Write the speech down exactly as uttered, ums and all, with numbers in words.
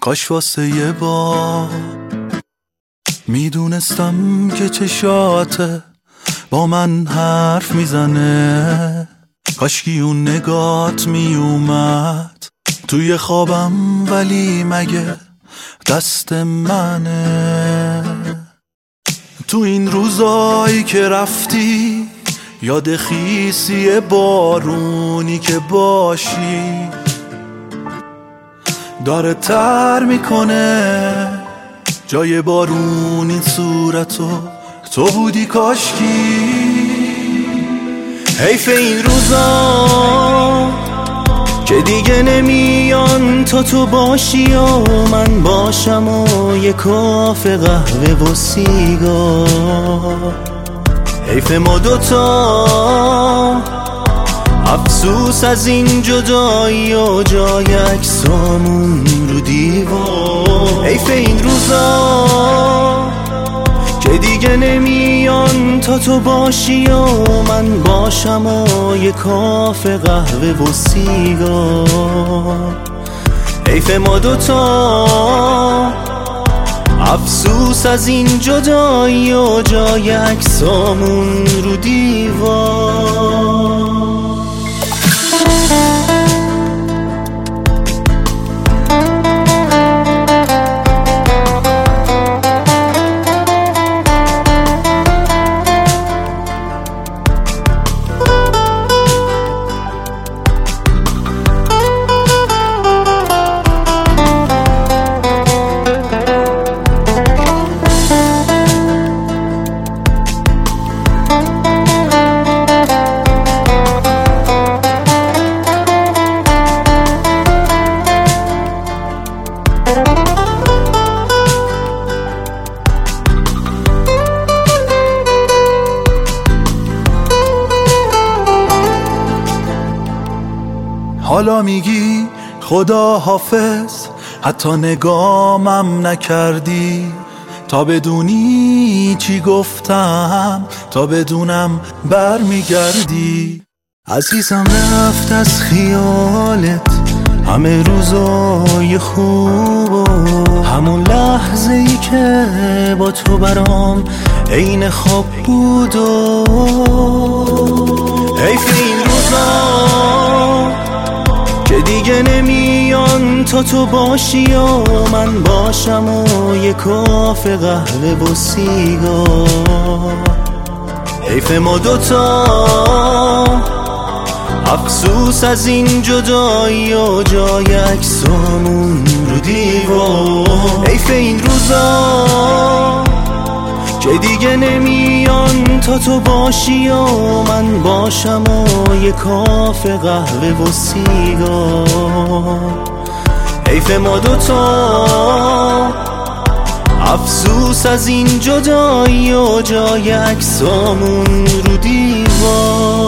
کاش واسه یه بار میدونستم که چشاته با من حرف میزنه، کاشکی اون نگات میومد توی خوابم، ولی مگه دست منه؟ تو این روزایی که رفتی یاد خیسی بارونی که باشی داره تر میکنه جای بارون این صورتو تو بودی کاشکی. حیف این روزا که دیگه نمیان تا تو باشی و من باشم و یه کافه قهوه و سیگار. حیف ما دوتا افسوس از این جدایی و جای عکسامون رو دیوار. حیف این روزا که دیگه نمیان تا تو باشی و من باشم و یه کافه قهوه و سیگار. حیف ما دوتا افسوس از این جدایی و جای عکسامون رو دیوار. حالا میگی خدا حافظ، حتی نگامم نکردی تا بدونی چی گفتم، تا بدونم بر میگردی. عزیزم رفت از خیالت همه روزای خوب و همون لحظه ای که با تو برام عین خواب بود و حیف این روزا که دیگه نمیان تا تو باشی و من باشم و یه کافه قهوه و سیگار. حیف ما دوتا افسوس از این جدایی و جای عکسامون رو دیوار. حیف این روزا که دیگه نمیان تا تو باشی و من باشم و یه کافه قهوه و سیگار. حیف ما دوتا افسوس از این جدایی و جای عکسامون رو دیوار.